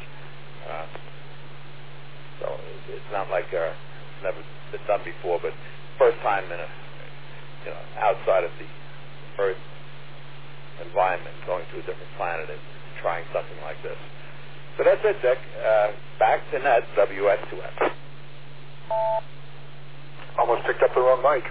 So it's not like it's never been done before, but first time in outside of the Earth environment, going to a different planet and trying something like this. So that's it, Dick. Back to Ned, WS2F. Almost picked up the wrong mic.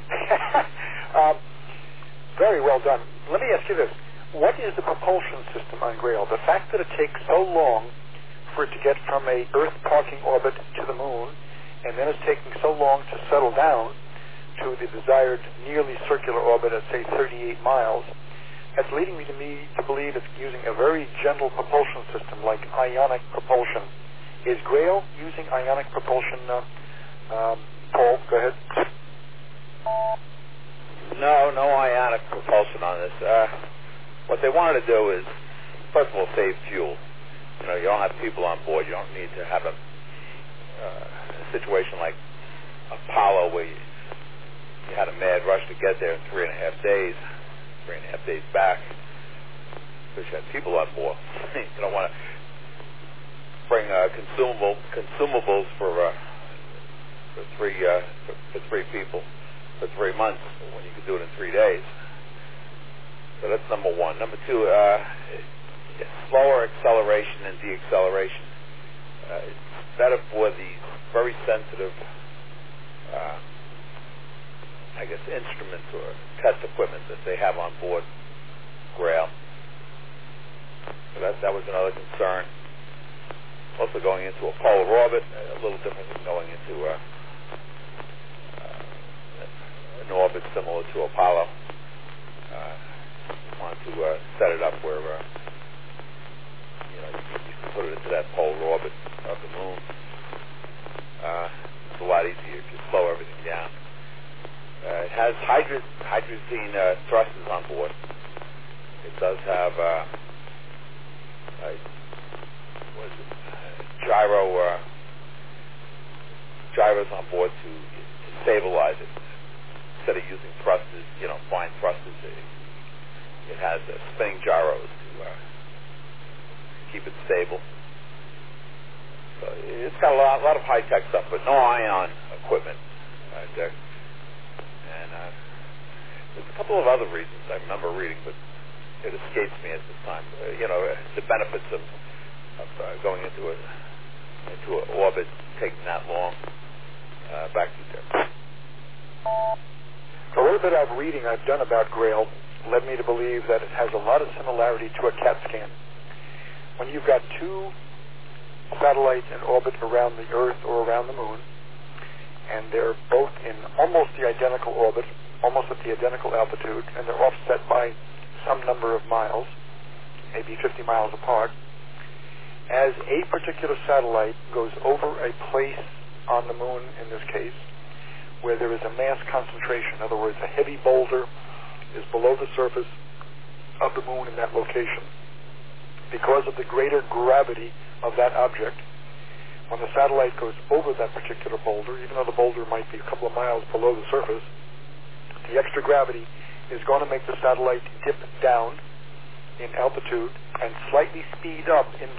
Very well done. Let me ask you this. What is the propulsion system on GRAIL? The fact that it takes so long for it to get from a Earth parking orbit to the moon, and then it's taking so long to settle down to the desired nearly circular orbit at, say, 38 miles, that's leading me to believe it's using a very gentle propulsion system like ionic propulsion. Is GRAIL using ionic propulsion? Paul, go ahead. No ionic propulsion on this. What they wanted to do is, first of all, save fuel. You don't have people on board. You don't need to have a situation like Apollo where you had a mad rush to get there in 3.5 days. 3.5 days back, because you had people on board. You don't want to bring consumables for three people for 3 months when you could do it in 3 days. So that's number one. Number two, slower acceleration and deceleration. It's better for the very sensitive, instruments or test equipment that they have on board GRAIL. So that was another concern. Also going into a polar orbit, a little different than going into an orbit similar to Apollo. Want to set it up where you can put it into that polar orbit of the moon. It's a lot easier to slow everything down. It has hydrazine thrusters on board. It does have gyros on board to stabilize it. Instead of using thrusters, fine thrusters, it has spinning gyros to keep it stable. So it's got a lot of high-tech stuff, but no ion equipment there. And there's a couple of other reasons I remember reading, but it escapes me at this time. The benefits of going into an orbit, taking that long. Back to you, Dick. A little bit of reading I've done about GRAIL led me to believe that it has a lot of similarity to a CAT scan. When you've got two satellites in orbit around the Earth or around the Moon, and they're both in almost the identical orbit, almost at the identical altitude, and they're offset by some number of miles, maybe 50 miles apart, as a particular satellite goes over a place on the Moon, in this case, where there is a mass concentration, in other words, a heavy boulder is below the surface of the Moon in that location. Because of the greater gravity of that object, when the satellite goes over that particular boulder, even though the boulder might be a couple of miles below the surface, the extra gravity is going to make the satellite dip down in altitude and slightly speed up in